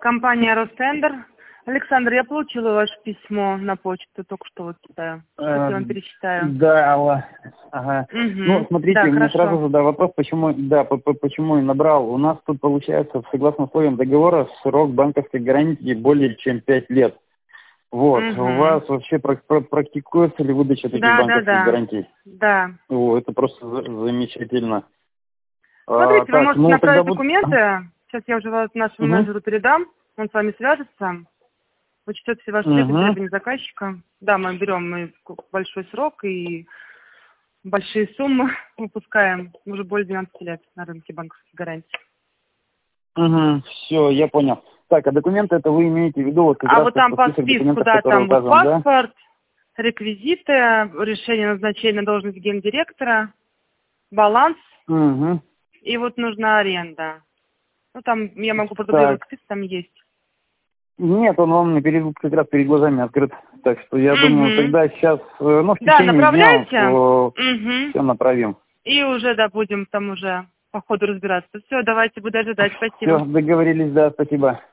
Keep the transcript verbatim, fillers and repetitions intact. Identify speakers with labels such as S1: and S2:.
S1: Компания «Ростендер». Александр, я получила ваше письмо на почту, только что вот читаю. Сейчас я вам перечитаю.
S2: Да, алло. Ага.
S1: Угу.
S2: Ну, смотрите,
S1: Да,
S2: у меня
S1: хорошо.
S2: сразу же да, вопрос, почему, да, по- по- почему я набрал. У нас тут получается, согласно условиям договора, срок банковской гарантии более чем пять лет. Вот.
S1: Угу.
S2: У вас вообще прак- прак- практикуется ли выдача таких
S1: Да, да,
S2: банковских
S1: да.
S2: гарантий?
S1: Да.
S2: О, это просто за- замечательно. А,
S1: Смотрите, вы
S2: так,
S1: можете
S2: ну тогда
S1: направить
S2: вот...
S1: документы. Сейчас я уже вас нашему
S2: Угу.
S1: менеджеру передам. Он с вами свяжется. Учтет все ваши
S2: Угу.
S1: требования заказчика. Да, мы берем мы большой срок и большие суммы выпускаем. Уже более двенадцати лет на рынке банковских гарантий.
S2: Угу. Все, я понял. Так, а документы это вы имеете в виду вот как
S1: А
S2: раз
S1: вот там
S2: по
S1: по
S2: список
S1: списку,
S2: документов,
S1: да,
S2: которые
S1: там вот
S2: указан, да?
S1: паспорт, реквизиты, решение назначения на должность гендиректора, баланс,
S2: Угу.
S1: и вот нужна аренда. Ну, там я могу
S2: Так.
S1: продублировать список, там есть.
S2: Нет, он вам перед, как раз перед глазами открыт. Так что я думаю,
S1: Угу.
S2: тогда сейчас, ну, в
S1: Да,
S2: течение дня
S1: направляйте. Угу.
S2: все направим.
S1: И уже, да, будем там уже по ходу разбираться. Все, давайте, буду ожидать.
S2: Все,
S1: Спасибо.
S2: договорились, да, спасибо.